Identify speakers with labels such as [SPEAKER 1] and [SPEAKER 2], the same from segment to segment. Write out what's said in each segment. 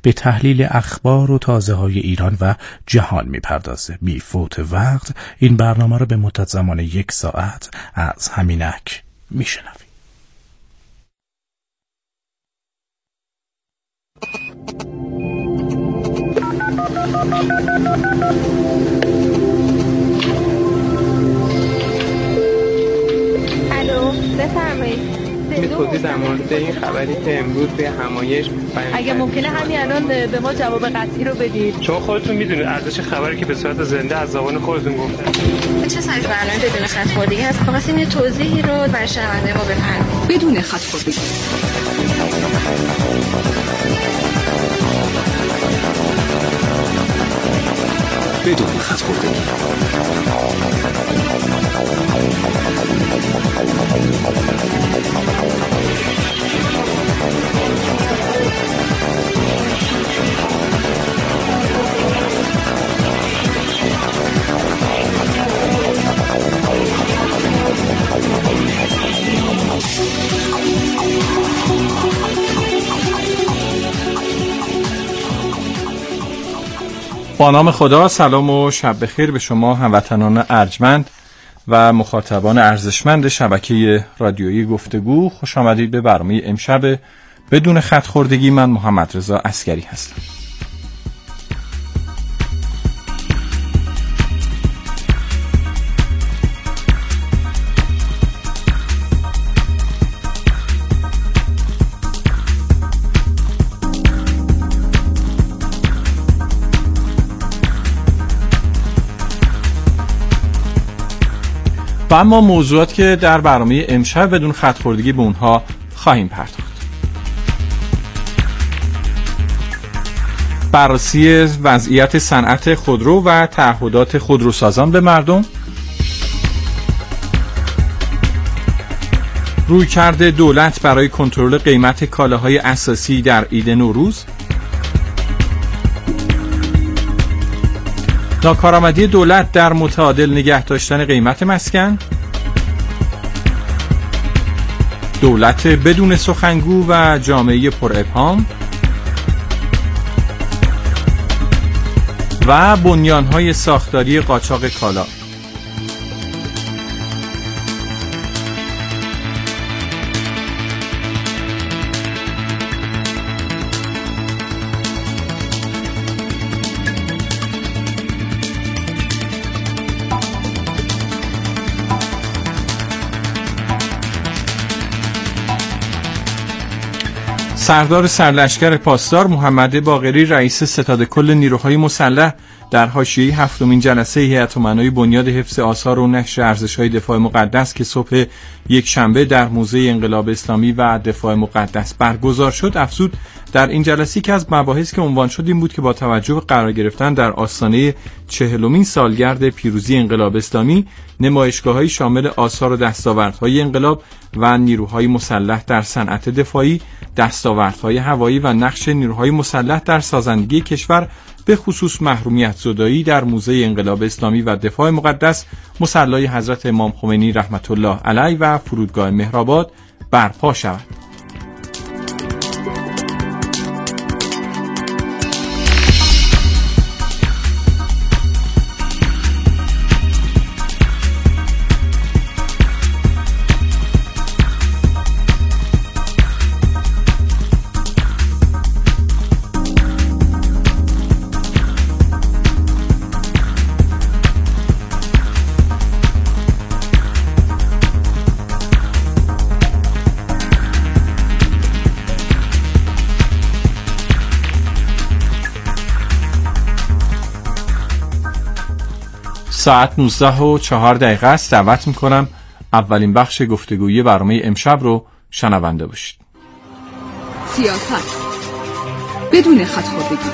[SPEAKER 1] به تحلیل اخبار و تازه‌های ایران و جهان می‌پردازه. بی فوت وقت این برنامه رو به مدت زمان 1 ساعت از همینک میشنوید.
[SPEAKER 2] الو، بفرمایید.
[SPEAKER 3] توضیح در مورد این خبری که امروز به همایش
[SPEAKER 2] اگه ممکنه همین الان به ما جواب قطعی رو بدید.
[SPEAKER 3] شما خودتون میدونید ارزش خبری که به صورت زنده از زبان خودتون گفتن
[SPEAKER 2] چه سایز برنامه بدون خط خوردگی هست؟ خواستیم یه توضیحی رو برای شنونده ما بفرمایید.
[SPEAKER 4] بدون خط خوردگی. بدون خط خوردگی.
[SPEAKER 5] با نام خدا، سلام و شب بخیر به شما هموطنان ارجمند و مخاطبان ارزشمند شبکه رادیویی گفتگو. خوش آمدید به برنامه امشب بدون خط خوردگی. من محمد رضا عسکری هستم. و اما موضوعات که در برنامه امشب بدون خط خوردگی به اونها خواهیم پرداخت. بررسی وضعیت صنعت خودرو و تعهدات خودروسازان به مردم، رویکرد دولت برای کنترل قیمت کالاهای اساسی در عید نوروز، ناکارآمدی دولت در متعادل نگه داشتن قیمت مسکن، دولت بدون سخنگو و جامعه پر ابهام و بنیان‌های ساختاری قاچاق کالا. سردار سرلشکر پاسدار محمد باقری رئیس ستاد کل نیروهای مسلح در حاشیه 7مین جلسه هیئت امنای بنیاد حفظ آثار و نشر ارزش‌های دفاع مقدس که صبح یکشنبه در موزه انقلاب اسلامی و دفاع مقدس برگزار شد افزود در این جلسه که از مباحث که عنوان شد این بود که با توجه به قرار گرفتن در آستانه 40مین سالگرد پیروزی انقلاب اسلامی، نمایشگاه‌های شامل آثار و دستاوردهای انقلاب و نیروهای مسلح در صنعت دفاعی، دستاوردهای هوایی و نقش نیروهای مسلح در سازندگی کشور به خصوص محرومیت زدایی در موزه انقلاب اسلامی و دفاع مقدس مصلی حضرت امام خمینی رحمت الله علیه و فرودگاه مهرآباد برپا شود. ساعت 19:04 است. دعوت میکنم اولین بخش گفتگویی برنامه امشب رو شنونده باشید.
[SPEAKER 4] سیاست بدون خط خوردگی.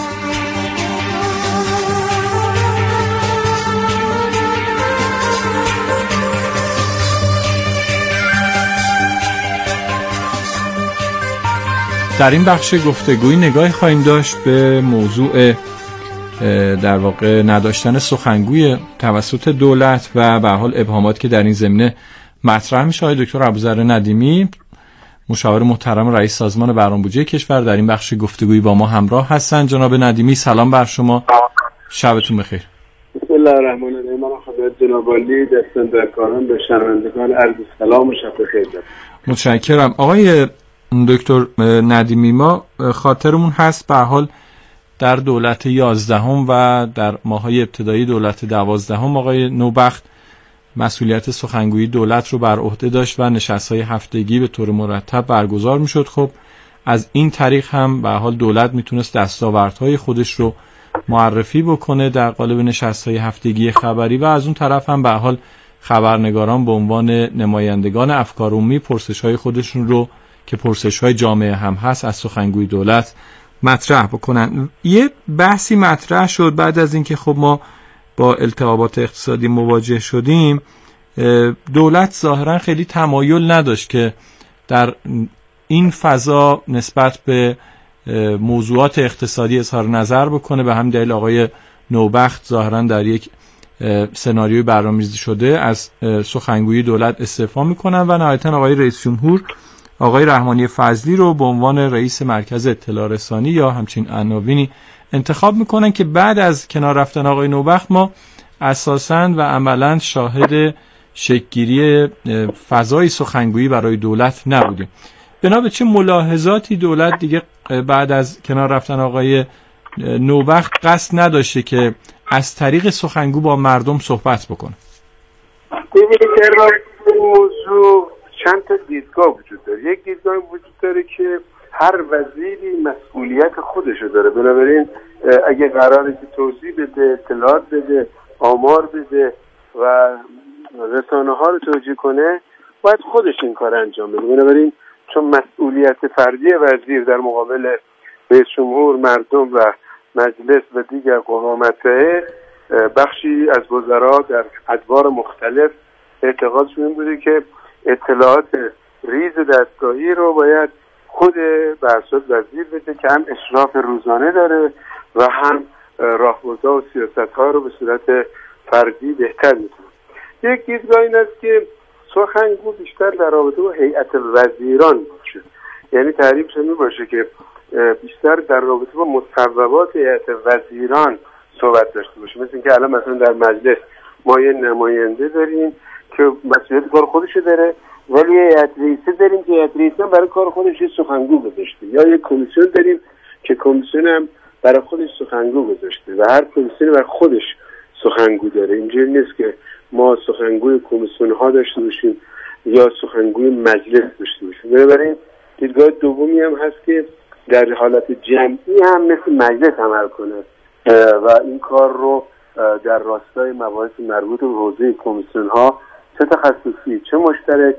[SPEAKER 5] در این بخش گفتگویی نگاهی خواهیم داشت به موضوع در واقع نداشتن سخنگوی توسط دولت و به حال ابهامات که در این زمینه مطرح میشه. آقای دکتر ابوذر ندیمی مشاور محترم رئیس سازمان برنامه‌ریزی کشور در این بخش گفتگویی با ما همراه هستند. جناب ندیمی سلام بر شما، شبتون بخیر.
[SPEAKER 6] بسم الله الرحمن الرحیم. من خدمت جناب عالی دستاندرکاران به شنوندگان عرض سلام و شب بخیر دارم.
[SPEAKER 5] متشکرم. آقای دکتر ندیمی، ما خاطرمون هست به حال در دولت 11 و در ماهای ابتدایی دولت 12 آقای نوبخت مسئولیت سخنگویی دولت رو بر عهده داشت و نشست‌های هفتگی به طور مرتب برگزار می‌شد. خب از این طریق هم به حال دولت میتونست دستاوردهای خودش رو معرفی بکنه در قالب نشست‌های هفتگی خبری و از اون طرف هم به حال خبرنگاران به عنوان نمایندگان افکار عمومی پرسش‌های خودشون رو که پرسش‌های جامعه هم هست از سخنگوی دولت مطرح بکنن. یه بحثی مطرح شد بعد از اینکه خب ما با التهابات اقتصادی مواجه شدیم، دولت ظاهرا خیلی تمایل نداشت که در این فضا نسبت به موضوعات اقتصادی اظهار نظر بکنه. به همین دلیل آقای نوبخت ظاهرا در یک سناریوی برنامه‌ریزی شده از سخنگویی دولت استعفا میکنن و نهایتا آقای رئیس جمهور آقای رحمانی فضلی رو به عنوان رئیس مرکز اطلاع رسانی یا همچین عناوینی انتخاب میکنن که بعد از کنار رفتن آقای نوبخت ما اساساً و عملاً شاهد شکل‌گیری فضای سخنگویی برای دولت نبودیم. بنا به چه ملاحظاتی دولت دیگه بعد از کنار رفتن آقای نوبخت قصد نداشته که از طریق سخنگو با مردم صحبت بکنه؟
[SPEAKER 6] ببینید در موضوع چند تا دیدگاه وجود داره. یک دیدگاه وجود داره که هر وزیری مسئولیت خودشو داره، بنابراین اگه قراره که توضیح بده، اطلاعات بده، آمار بده و رسانه ها رو توجیه کنه، باید خودش این کار انجام بده. بنابراین چون مسئولیت فردی وزیر در مقابل رئیس جمهور، مردم و مجلس و دیگر قوامته، بخشی از وزرا در ادوار مختلف اعتقادشون این بوده که اطلاعات ریز دستگاهی رو باید خود برصد وزیر بده که هم اشراف روزانه داره و هم راهبردها و سیاست‌ها رو به صورت فردی بهتر می‌تونه. یک دیدگاه این است که سخنگو بیشتر در رابطه با هیئت وزیران باشه، یعنی تعریفش این باشه که بیشتر در رابطه با مصوبات هیئت وزیران صحبت داشته باشه. مثل اینکه الان مثلا در مجلس ما یه نماینده داریم که مسئولیت کار خودشو داره، ولی هیئت رئیسه داریم که هیئت رئیسه برای کار خودش سخنگو گذاشته، یا یک کمیسیون داریم که کمیسیون هم برای خودش سخنگو گذاشته و هر کمیسیون برای خودش سخنگو داره. اینجوری نیست که ما سخنگوی کمیسیون ها داشته باشیم یا سخنگوی مجلس داشته باشیم. بنابراین دیدگاه دومی هم هست که در حالت جمعی هم مثل مجلس عمل کنه و این کار رو در راستای مباحث مربوط به حوزه کمیسیون ها چه تخصصی چه مشترک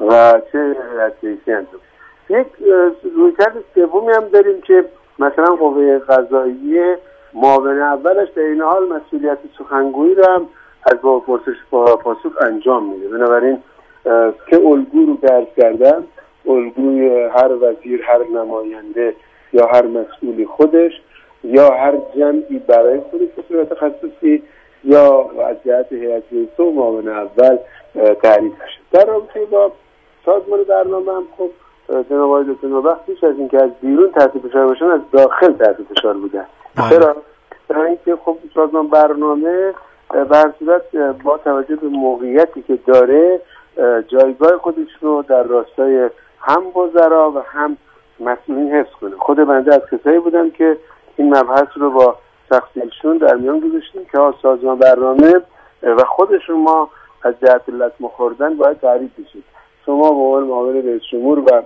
[SPEAKER 6] و چه هیئت رئیسی انجام. یک رویکرد سومی هم داریم که مثلا قوه قضاییه معاون اولش در این حال مسئولیت سخنگویی رو هم از با پرسش پاسخ انجام میده. بنابراین که الگو رو درک کردن، الگوی هر وزیر، هر نماینده یا هر مسئولی خودش یا هر جمعی برای خودش به صورت تخصصی یا از جهت هیئت رئیسه و معاون اول تعریف شد. در رابطه با سازمان برنامه هم خب جناب آقای دکتر نوبخت پیش از اینکه از بیرون تحت فشار باشن از داخل تحت فشار بودن. چرا؟ برای اینکه خب سازمان برنامه به هر صورت با توجه به موقعیتی که داره جایگاه خودش رو در راستای هم وزرا و هم مسئولین حفظ کنه. خود بنده از کسایی بودم که این مبحث رو با شخصیتشون در میان گذاشتیم که سازمان برنامه و خودشون ما از جهت لطمه خوردن باید تعریف بشید. شما به عنوان معاون رئیس جمهور و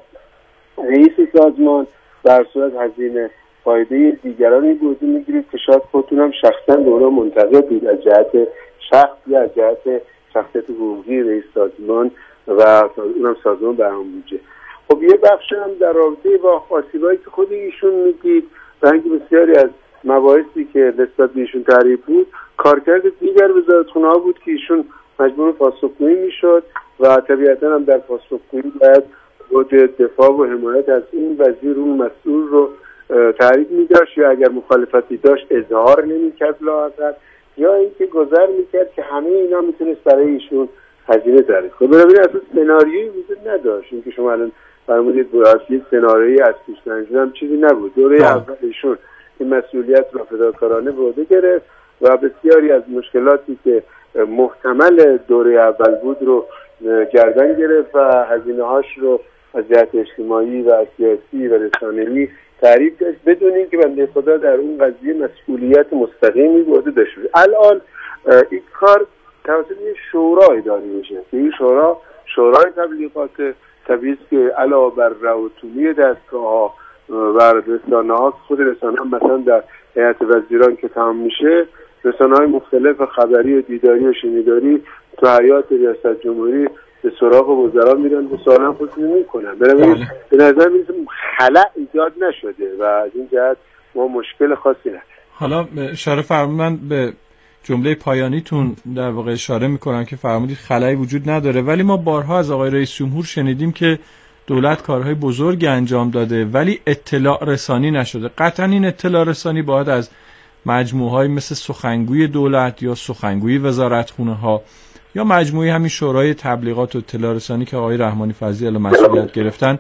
[SPEAKER 6] رئیس سازمان در صورت هزینه فایده دیگرانی بودی میگیرید که شاید خودتون هم شخصا به اونا منتقد بود از جهت شخص یا از جهت شخصیت حقوقی رئیس سازمان و اونم سازمان برنامه‌ریزی. خب یه بخش هم در رابطه با آسیبایی که خود ایشون میدید و اینکه بسیاری از مباحثی که نسبت به ایشون تعریف بود کارکرد دیگر وزارتخونه‌ها بود که ایشون مجبور پاسخگویی میشد و طبیعتا هم در پاسخگویی باید بود دفاع و حمایت از این وزیر اون مسئول رو تعریف می‌داشت یا اگر مخالفتی داشت اظهار نمی‌کرد لااقل یا اینکه گذر می‌کرد که همه اینا میتونست برای ایشون هزینه تعریف کنه. بنابراین اصلا سناریویی وجود نداشت اینکه شما الان فرمودید یک سناریویی از پیش نشدم چیزی نبود. دوره اول ایشون این مسئولیت را فداکارانه به عهده گرفت و بسیاری از مشکلاتی که محتمل دوره اول بود رو گردن گرفت و هزینه‌هاش رو از جهت اجتماعی و سیاسی و رسانه‌ای تعریف داشت بدون اینکه بنده خدا در اون قضیه مسئولیت مستقیمی به عهده داشته باشه. الان این کار توسط یک شورا اداره میشه که این شورای تبلیغات طبیعی است که علاوه بر روتونی دستگاه‌ها و رسانه‌ها، خود رسانه‌ها مثلا در هیئت وزیران که تمام میشه، رسانه‌های مختلف خبری و دیداری و شنیداری تو حیات ریاست جمهوری به سراغ وزرا میرن و سوالم خودشون میکنن. بنابراین به نظر میاد خلأ ایجاد نشده و از این جهت ما مشکل خاصی نداریم.
[SPEAKER 5] حالا اشاره فرمودن به جمله پایانیتون در واقع اشاره میکنم که فرمودید خلایی وجود نداره، ولی ما بارها از آقای رئیس جمهور شنیدیم که دولت کارهای بزرگی انجام داده ولی اطلاع رسانی نشده. قطعا این اطلاع رسانی باید از مجموعه‌های مثل سخنگوی دولت یا سخنگوی وزارتخونه ها یا مجموعه همین شورای تبلیغات و اطلاع رسانی که آقای رحمانی فضلی الان مسئولیت گرفتن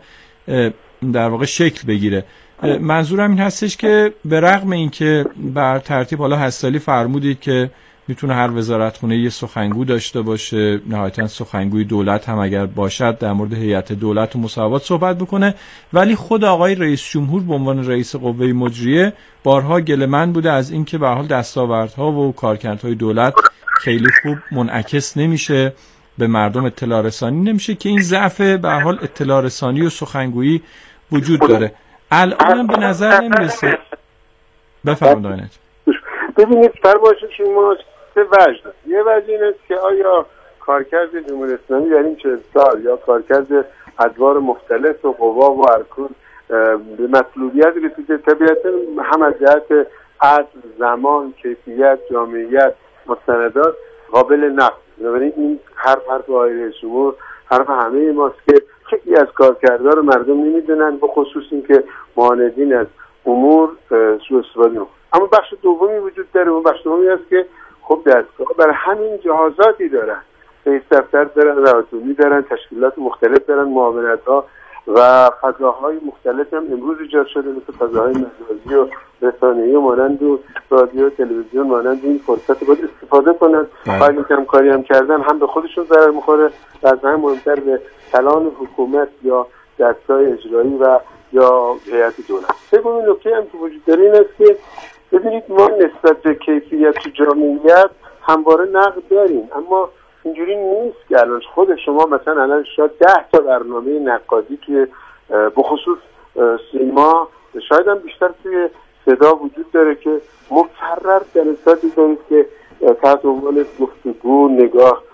[SPEAKER 5] در واقع شکل بگیره. منظورم این هستش که به رغم اینکه بر ترتیب حالا هستالی فرمودید که میتونه هر وزارتخونه یه سخنگو داشته باشه، نهایتا سخنگوی دولت هم اگر باشد در مورد هیئت دولت و مساوات صحبت بکنه، ولی خود آقای رئیس جمهور به عنوان رئیس قوه مجریه بارها گله‌مند بوده از اینکه به هر حال دستاوردها و کارکردهای دولت خیلی خوب منعکس نمیشه، به مردم اطلاع رسانی نمیشه، که این ضعف به هر حال اطلاع رسانی و سخنگویی وجود داره. الان به نظر نمیرسه. بفرمایید.
[SPEAKER 6] ببینید فرمایش شما سه وجه داره. یه وجه این است که آیا کارکرد جمهوری اسلامی در این 40 سال یا کارکرد ادوار مختلف و قوا و ارکان به مطلوبیت رسیده؟ طبیعتا هم از جهت عصر، زمان، کیفیت، جامعیت، مستندات قابل نقد. بنابراین این حرف آقای رئیس جمهور حرف همه ماست که خیلی از کارکردها رو مردم نمیدونن، به خصوص این که معاندین از امور سوء استفاده میکنن. اما بخش دومی وجود داره. اون بخش دومی است که خب دستگاه برای همین جهازاتی دارن، رئیس دفتر دارن، رواتونی دارن، تشکیلات مختلف دارن، معاونت‌ها و فضاهای مختلف هم امروز ایجاد شده، مثل فضاهای مجازی و رسانه‌ای مانند و رادیو و تلویزیون مانند. این فرصت باید استفاده کنن. ولی کمکاری هم کردن هم به خودشون ضرر می‌خوره و از همه مهمتر به کلان حکومت یا دستگاه اجرایی و یا هیئت دولت. سومین نکته هم که وجود داره این است که ببینید ما نسبت به کیفیت و جامعیت همواره نقد داریم، اما اینجوری نیست که الان خود شما مثلا الان شاید 10 تا برنامه نقادی توی بخصوص سینما، شاید هم بیشتر توی صدا وجود داره که مکرر جلساتی دارید که تحت عنوان گفتگو، نگاه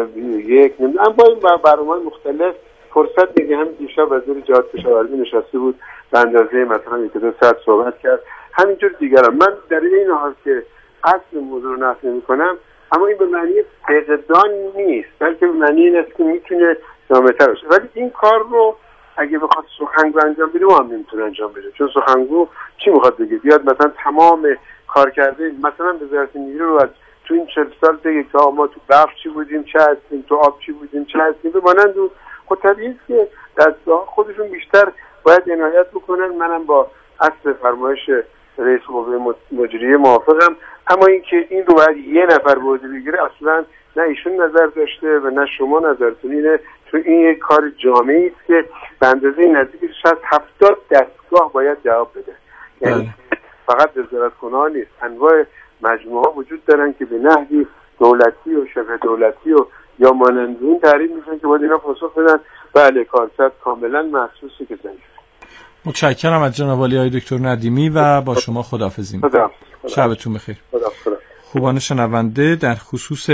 [SPEAKER 6] یک اما با این برنامه مختلف فرصت میگه. هم دیشب وزیر جهاد کشاورزی نشسته بود به اندازه مثلا 1-2 ساعت صحبت کرد، همینجور دیگران. من در این حال که اصل موضوع رو نقد نمی‌کنم، اما این به معنی فقدان نیست، بلکه به معنی این است که میتونه جامع‌تر باشه. ولی این کار رو اگه بخواد سخنگو انجام بده هم نمیتونه انجام بده، چون سخنگو چی میخواد بگه؟ بیاد مثلا تمام کارکرده مثلا وزارت نیرو رو از تو این 40 سال بگه که ما تو برق چی بودیم، چه هستیم، تو آب چی بودیم، چه هستیم. بمانند اون خب طبیعی است که دستگاه خودشون بیشتر باید عنایت بکنن. منم با اصل فرمایش رئیس قوه مجریه موافقم، اما اینکه این رو باید یه نفر به عهده بگیره اصلا نه ایشون نظر داشته و نه شما نظرتون اینه. تو این یک کار جامعی است که به اندازه نزدیک 60-70 دستگاه باید جواب بده. یعنی فقط وزارتخونه‌ها نیست، انواع مجموعه‌ها وجود دارن که به نحوی دولتی و شبه دولتی و یا مانند این تعریف میشن که باید اینا پاسخ بدن. بله کارکرد کاملا محسوسه که زنید.
[SPEAKER 5] متشکرم از جناب عالی آقای دکتر ندیمی و با شما خداحافظی می‌کنم. شبتون بخیر. خوبان شنونده، در خصوص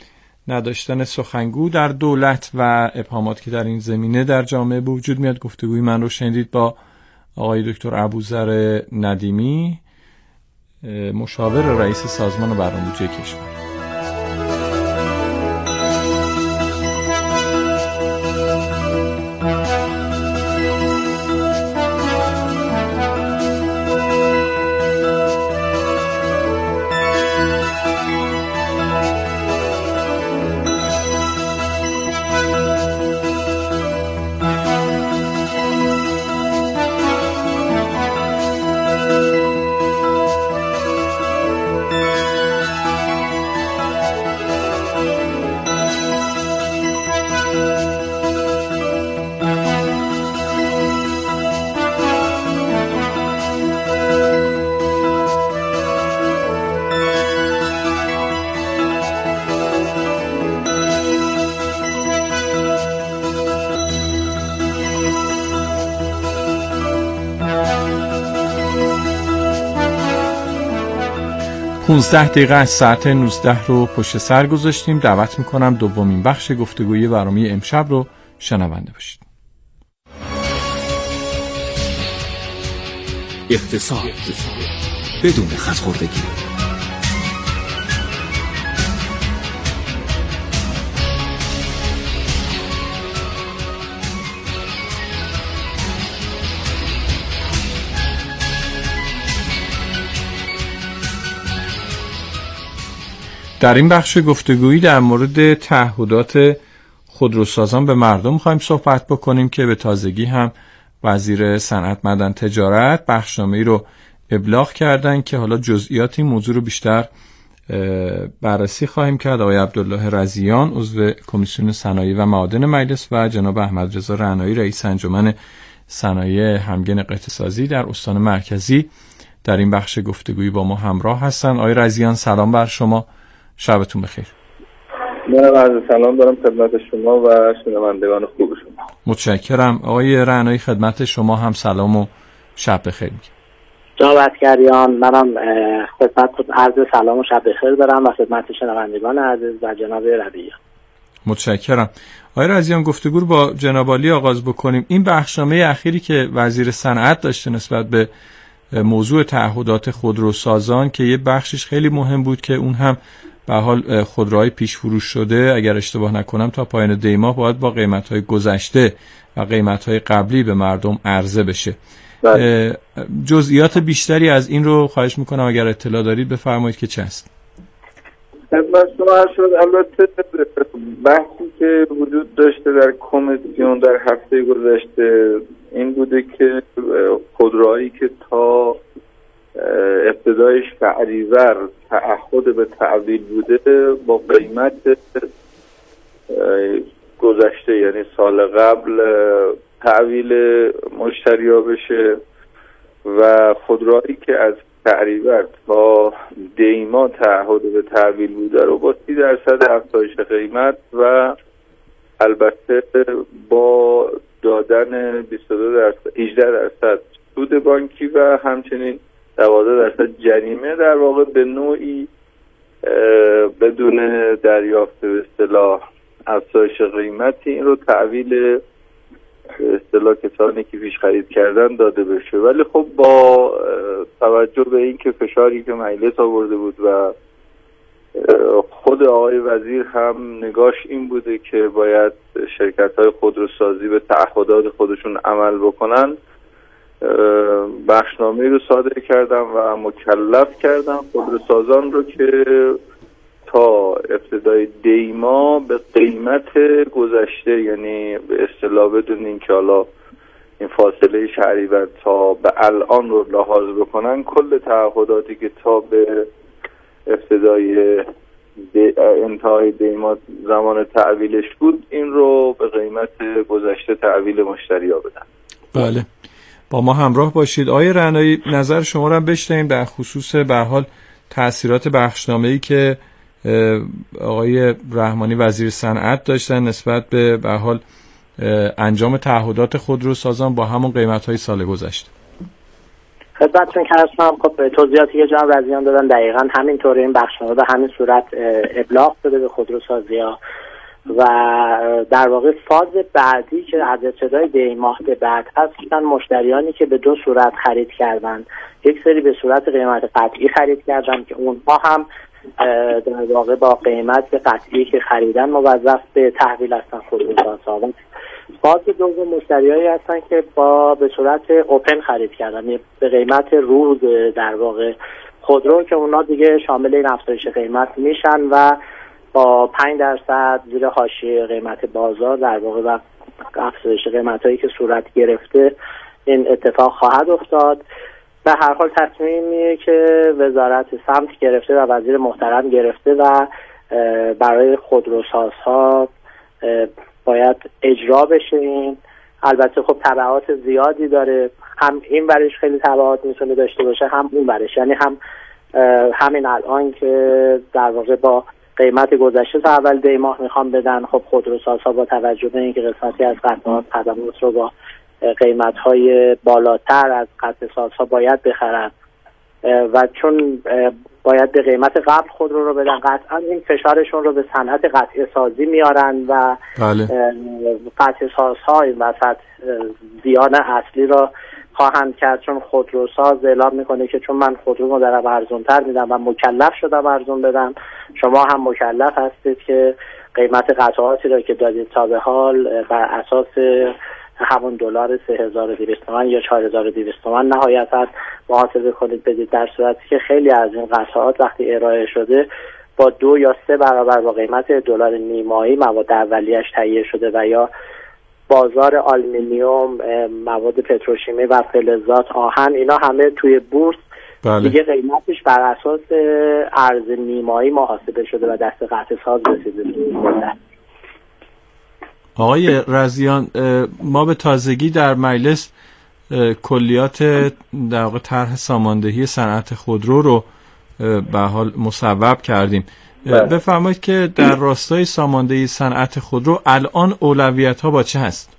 [SPEAKER 5] نداشتن سخنگو در دولت و ابهامات که در این زمینه در جامعه به وجود میاد گفتگوی من رو شنیدید با آقای دکتر ابوذر ندیمی، مشاور رئیس سازمان برنامه‌ریزی کشور. 15 دقیقه از ساعت 19 رو پشت سر گذاشتیم. دعوت میکنم دومین بخش گفتگوی برنامه امشب رو شنونده باشید.
[SPEAKER 4] اقتصاد بدون خط‌خوردگی.
[SPEAKER 5] در این بخش گفتگویی در مورد تعهدات خودروسازان به مردم می‌خوایم صحبت بکنیم که به تازگی هم وزیر صنعت معدن تجارت بخشنامه‌ای رو ابلاغ کردن که حالا جزئیات این موضوع رو بیشتر بررسی خواهیم کرد. آقای عبدالله رضیان عضو کمیسیون صنایع و معادن مجلس و جناب احمد رضا رعنایی رئیس انجمن صنایع همگن اقتصادی در استان مرکزی در این بخش گفتگویی با ما همراه هستن. آقای رضیان سلام بر شما، شبتون بخیر.
[SPEAKER 7] من عرض سلام دارم خدمت شما و شنوندگان خوب شما.
[SPEAKER 5] متشکرم. آقای رعنایی خدمت شما هم سلام و شب بخیر میگم.
[SPEAKER 8] جناب اسکریان، منم خدمت عرض سلام و شب بخیر دارم و خدمت شنوندگان عزیز و جناب رضیان.
[SPEAKER 5] متشکرم. آقای رضیان گفتگو رو با جناب عالی آغاز بکنیم. این بخشنامه اخیری که وزیر صنعت داشته نسبت به موضوع تعهدات خودروسازان که یه بخشش خیلی مهم بود که اون هم به حال خودروهای پیش فروش شده اگر اشتباه نکنم تا پایان دی ماه باید با قیمت‌های گذشته و قیمت‌های قبلی به مردم عرضه بشه. جزئیات بیشتری از این رو خواهش میکنم اگر اطلاع دارید بفرمایید که چه است.
[SPEAKER 7] خدمت شما شد. البته بحثی که وجود داشته در کمیسیون در هفته گذشته این بوده که خودروهایی که تا ابتدایش فعلیور تعهد به تحویل بوده با قیمت گذشته یعنی سال قبل تحویل مشتریا بشه و خودروهایی که از فعلیور تا دیما تعهد به تحویل بوده رو با 30% افزایش قیمت و البته با دادن 18% سود بانکی و همچنین 12% جریمه در واقع به نوعی بدون دریافت به اصطلاح افزایش قیمتی این رو تحویل به اصطلاح کسانی که پیش خرید کردن داده بشه. ولی خب با توجه به این که فشاری که مجلس آورده بود و خود آقای وزیر هم نگاش این بوده که باید شرکت‌های خودروسازی به تعهدات خودشون عمل بکنن، بخشنامه‌ای رو صادر کردم و مکلف کردم خودروسازان رو که تا ابتدای دی ماه به قیمت گذشته یعنی به اصطلاح بدون اینکه حالا این فاصله شهریور تا به الان رو لحاظ بکنن کل تعهداتی که تا به ابتدای انتهای دی ماه زمان تحویلش بود این رو به قیمت گذشته تحویل مشتریا بدن.
[SPEAKER 5] بله، با ما همراه باشید. آقای رعنایی نظر شما رو بشنویم در خصوص به حال تأثیرات بخشنامه‌ای که آقای رحمانی وزیر صنعت داشتن نسبت به حال انجام تعهدات خودروسازان با همون قیمت‌های سال گذشته.
[SPEAKER 8] خدمتتون هستم. خب توضیحاتی که جناب رضیان دادن دقیقاً همینطوره. این بخشنامه به همین صورت ابلاغ شده به خودروسازی‌ها و در واقع فاز بعدی که از ابتدای دی ماه به بعد هستن مشتریانی که به دو صورت خرید کردن. یک سری به صورت قیمت قطعی خرید کردن که اونها هم در واقع با قیمت قطعی که خریدن موظف به تحویل هستن خودروسازان. فاز دوم مشتریایی هستن که به صورت اوپن خرید کردن به قیمت روز در واقع خودرو که اونا دیگه شامل این افزایش قیمت میشن و با 5% زیر حاشیه قیمت بازار در واقع و افزایش قیمتایی که صورت گرفته این اتفاق خواهد افتاد. به هر حال تصمیمیه که وزارت سمت گرفته و وزیر محترم گرفته و برای خودروسازها باید اجرا بشه. این البته خب تبعات زیادی داره، هم این برش خیلی تبعات میتونه داشته باشه هم اون برش، یعنی هم همین الان که در واقع با قیمت گذشته تا اول دی ماه میخوام بدن، خب خودروسازها با توجه به اینکه قسمتی از قطعات خدمات رو با قیمت‌های بالاتر از قطع سازها باید بخرن و چون باید به قیمت قبل خودرو رو بدن. قطعا این فشارشون رو به صنعت قطعه سازی میارن و قطعه سازها این وسط زیان اصلی را خواهند کرد، چون خودروساز اعلام میکنه که چون من خودرومو دارم ارزونتر میدم و مکلف شدم ارزون بدم، شما هم مکلف هستید که قیمت قطعاتی را که دادید تا به حال بر اساس همون دلار 3200 تومان یا 4200 تومان نهایتاً محاسبه کنید بدید، در صورتی که خیلی از این قطعات وقتی ارائه شده با 2 یا 3 برابر با قیمت دلار نیمایی مواد اولیه‌اش تهیه شده و یا بازار آلومینیوم، مواد پتروشیمی و فلزات، آهن، اینا همه توی بورس دیگه قیمتش بر اساس ارز نیمایی محاسبه شده و دست قطع ساز رسیده.
[SPEAKER 5] آقای رضیان، ما به تازگی در مجلس کلیات در واقع طرح ساماندهی صنعت خودرو رو به حال مصوب کردیم. بفرمایید که در راستای ساماندهی صنعت خودرو الان اولویت‌ها با چه هست؟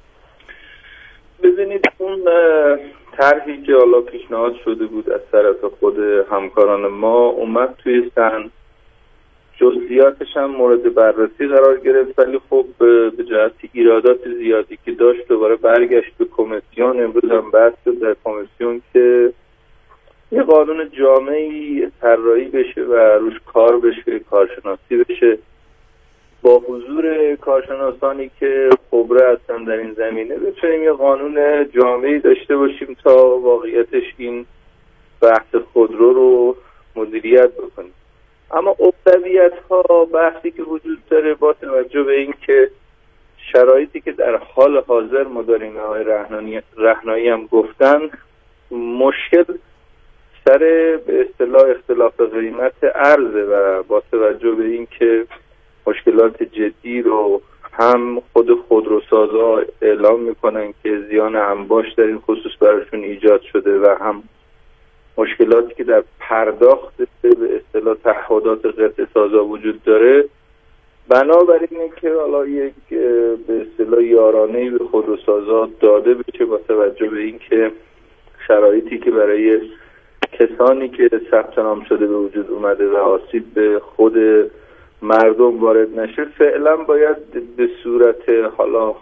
[SPEAKER 7] ببینید اون طرحی که حالا پیشنهاد شده بود از طرف خود همکاران ما اومد توی سن، جزئیاتش هم مورد بررسی قرار گرفت، ولی خب به جهت ایرادات زیادی که داشت دوباره برگشت به کمیسیون. امروز هم بحث شد در کمیسیون که یه قانون جامعی طراحی بشه و روش کار بشه، کارشناسی بشه، با حضور کارشناسانی که خبره هستن در این زمینه، بتونیم یه قانون جامعی داشته باشیم تا واقعیتش این بحث خودرو رو مدیریت بکنیم. اما اولویت ها بحثی که وجود داره با توجه به این که شرایطی که در حال حاضر ما داریم، آقای رهنایی هم گفتن، مشکل سر به اصطلاح اختلاف قیمت ارزه و با توجه به این که مشکلات جدی رو هم خود خودروسازها اعلام میکنن که زیان انباش در این خصوص براشون ایجاد شده و هم مشکلاتی که در پرداخت به اصطلاح تعهدات قطعه سازا وجود داره، بنابراین اینکه حالا یک به اصطلاح یارانه‌ای به خودروسازا داده بشه با توجه به اینکه شرایطی که برای کسانی که ثبت نام شده به وجود اومده و آسیب به خود مردم وارد نشه، فعلا باید به صورت حالا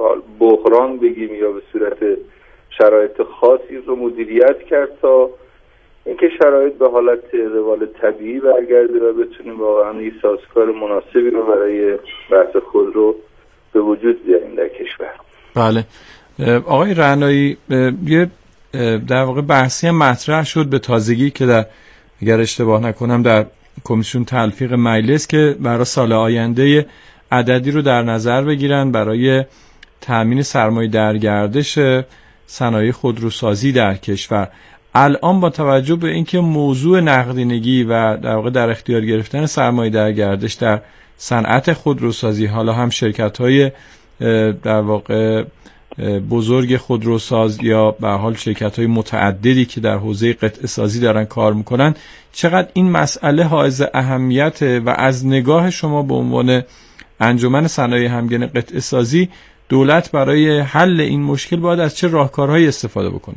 [SPEAKER 7] بحران بگیم یا به صورت شرایط خاصی رو مدیریت کرد تا اینکه شرایط به حالت روال طبیعی برگرده و بتونیم واقعا یک سازگار مناسبی رو برای بحث خودرو به وجود بیاریم در کشور.
[SPEAKER 5] بله آقای رهنایی، یه در واقع بحثی هم مطرح شد به تازگی که اگر اشتباه نکنم در کمیسیون تلفیق مجلس که برای سال آینده عددی رو در نظر بگیرن برای تامین سرمایه در گردش صنایع خودروسازی در کشور. الان با توجه به اینکه موضوع نقدینگی و در واقع در اختیار گرفتن سرمایه در گردش در صنعت خودروسازی، حالا هم شرکت‌های در واقع بزرگ خودروساز یا به حال شرکت‌های متعددی که در حوزه قطعه سازی دارن کار میکنن، چقدر این مسئله حائز اهمیت و از نگاه شما به عنوان انجمن صنایع همگن قطعه سازی دولت برای حل این مشکل باید از چه راهکارهایی استفاده بکنه؟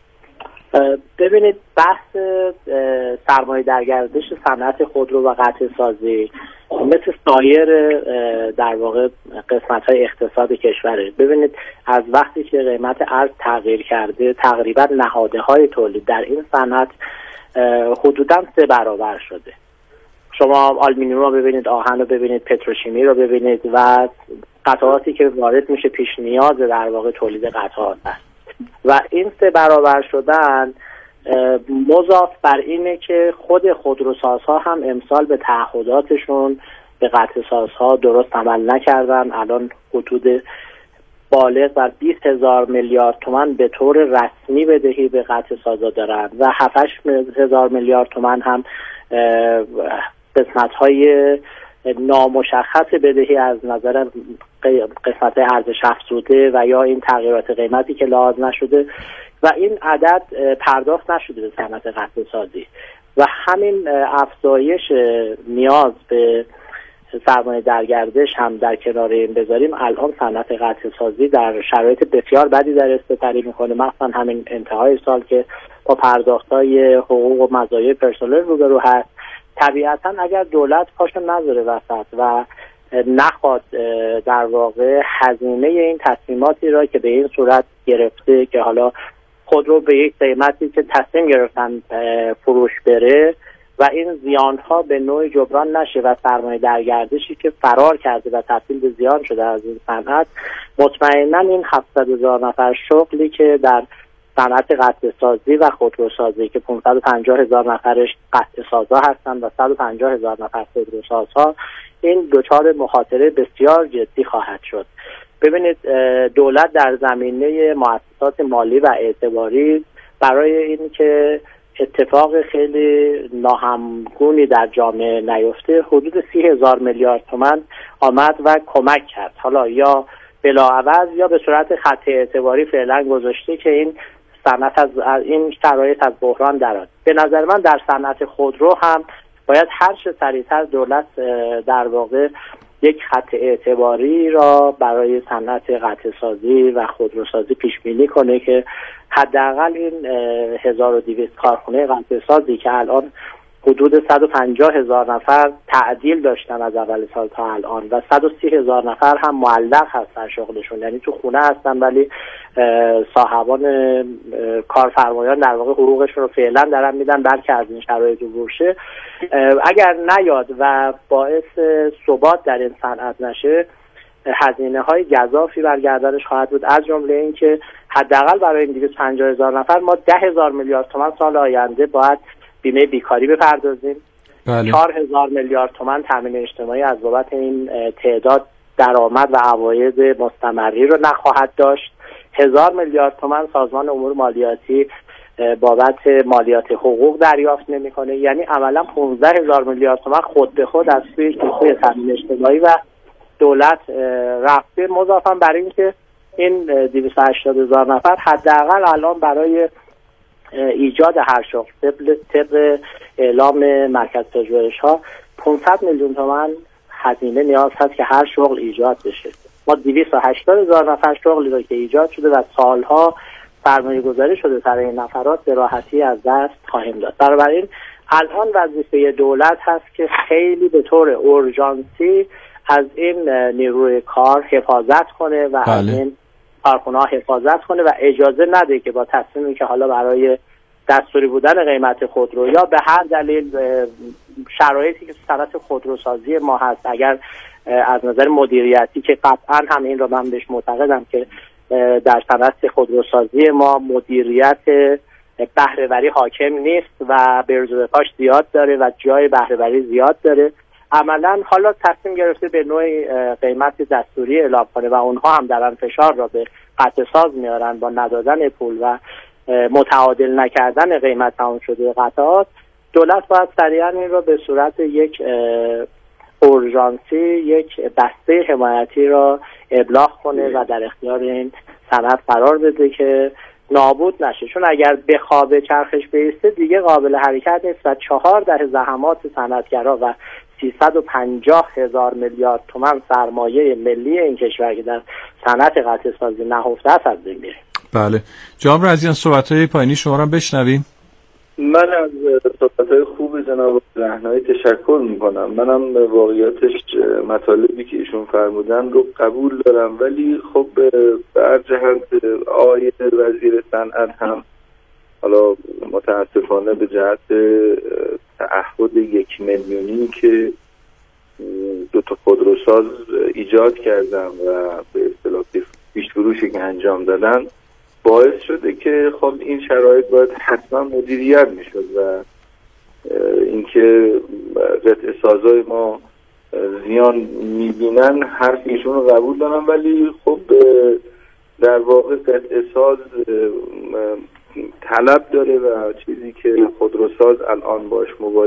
[SPEAKER 8] ببینید بحث سرمایه در گردش صنعت خودرو و قطعه سازی مثل سایر در واقع قسمت‌های اقتصاد کشوره. ببینید از وقتی که قیمت ارز تغییر کرده، تقریبا نهادهای تولید در این صنعت حدوداً 3 برابر شده. شما آلومینیوم رو ببینید، آهن رو ببینید، پتروشیمی رو ببینید و قطعاتی که وارد میشه پیش نیاز در واقع تولید قطعات است. و این 3 برابر شدن مضاف بر اینه که خود خودروسازها هم امسال به تعهداتشون به قطعه سازها درست عمل نکردن. الان حدود بالغ بر 20,000 میلیارد تومان به طور رسمی بدهی به قطعه سازها دارن و 7,000 میلیارد تومان هم قسمت‌های نامشخص بدهی از نظر قسمت ارزش افزوده و یا این تغییرات قیمتی که لحاظ نشده و این عدد پرداخت نشده به صنعت قطعه سازی و همین افزایش نیاز به سرمایه در گردش هم در کنار این بذاریم، الان صنعت قطعه سازی در شرایط بسیار بدی در استفاده میکنه. مثلا همین انتهای سال که با پرداخت‌های حقوق و مزایای پرسنل روبرو هست. طبیعتاً اگر دولت پاشو نذاره وسط و نخواد در واقع هزینه این تصمیماتی را که به این صورت گرفته که حالا خودرو به یک قیمتی که تصمیم گرفتن فروش بره و این زیانها به نوعی جبران نشه و سرمایه درگردشی که فرار کرده و تبدیل به زیان شده از این صنعت، مطمئنا این 700,000 نفر شغلی که در صنعت قطعه سازی و خودروسازی که 550,000 نفرش قطعه سازا هستند و 150,000 نفر خودروسازها، این دچار مخاطره بسیار جدی خواهد شد. ببینید دولت در زمینه مؤسسات مالی و اعتباری برای این که اتفاق خیلی ناهمگونی در جامعه نیفته حدود 30,000 میلیارد تومان آمد و کمک کرد، حالا یا بلاعوض یا به صورت خط اعتباری فعلا گذاشته که این صنعت از این شرایط از بحران درآید. به نظر من در صنعت خودرو هم باید هر چه سریعتر دولت در واقع یک خط اعتباری را برای صنعت قطعه سازی و خودروسازی پیش بینی کنه که حداقل این 1200 کارخانه قطعه سازی که الان حدود 150,000 نفر تعدیل داشتن از اول سال تا الان و 130,000 نفر هم معلق هستن شغلشون، یعنی تو خونه هستن ولی صاحبان کارفرمایان در واقع حقوقشون رو فعلا دارن میدن بلکه از این شرایط عبور شه. اگر نیاد و باعث ثبات در این صنعت نشه، هزینه های گزافی برگردنش خواهد بود، از جمله این که حداقل برای این 250,000 نفر ما 10,000 میلیارد تومان سال آینده باید بیمه بیکاری بپردازیم. 4,000 میلیارد تومان تامین اجتماعی از بابت این تعداد درآمد و عواید مستمری رو نخواهد داشت. 1,000 میلیارد تومان سازمان امور مالیاتی بابت مالیات حقوق دریافت نمیکنه. یعنی عملا 15,000 میلیارد تومان خود به خود از سوی کیسه تامین اجتماعی و دولت رفته، مضافاً بر این که این 280,000 نفر حداقل الان برای ایجاد هر شغل طبق اعلام مرکز پژوهش‌ها 500 میلیون تومان هزینه نیاز هست که هر شغل ایجاد بشه. ما 280,000 نفر شغلی رو که ایجاد شده و سالها سرمایه گذاری شده سر این نفرات به راحتی از دست خواهیم داد. بنابراین الان وظیفه دولت هست که خیلی به طور اورژانسی از این نیروی کار حفاظت کنه و از این کارخونه‌ها حفاظت کنه و اجازه نده که با تصمیمی که حالا برای دستوری بودن قیمت خودرو یا به هر دلیل شرایطی که صنعت خودروسازی ما هست، اگر از نظر مدیریتی که قطعا هم این رو من بهش معتقدم که در صنعت خودروسازی ما مدیریت بهره‌وری حاکم نیست و برزوبه‌پاش زیاد داره و جای بهره‌وری زیاد داره، عملا حالا تصمیم گرفته به نوعی قیمت دستوری اعلام کنه و اونها هم دارن فشار را به قطعه ساز میارن با ندادن پول و متعادل نکردن قیمت تمام شده قطعات. دولت باید سریعا این را به صورت یک اورژانسی یک بسته حمایتی را ابلاغ کنه و در اختیار این صنعت قرار بده که نابود نشه، چون اگر بخوابه چرخش بیسته دیگه قابل حرکت نیست و 14 زحمات صنعتگرا و 350,000 میلیارد تومان سرمایه ملی این کشور که در صنعت قطعه سازی نهفته است از بین میره.
[SPEAKER 5] بله جناب رضیان، صحبت‌های پایینی شما را بشنویم.
[SPEAKER 7] من از صحبت‌های خوب جناب رهنایی تشکر می‌کنم. منم واقعیتش مطالبی که ایشون فرمودن رو قبول دارم، ولی خب بر جهت آقای وزیر صنعت هم حالا متاسفانه به جهت تعهد 1 میلیونی که 2 تا خودروساز ایجاد کردن و به اصطلاح پیش فروشی که انجام دادن باعث شده که خب این شرایط باید حتما مدیریت میشد و اینکه قطعه سازای ما زیان میبینن حرف ایشون رو قبول دارم، ولی خب در واقع قطعه ساز طلب داره و چیزی که خودروساز الان باش مواجه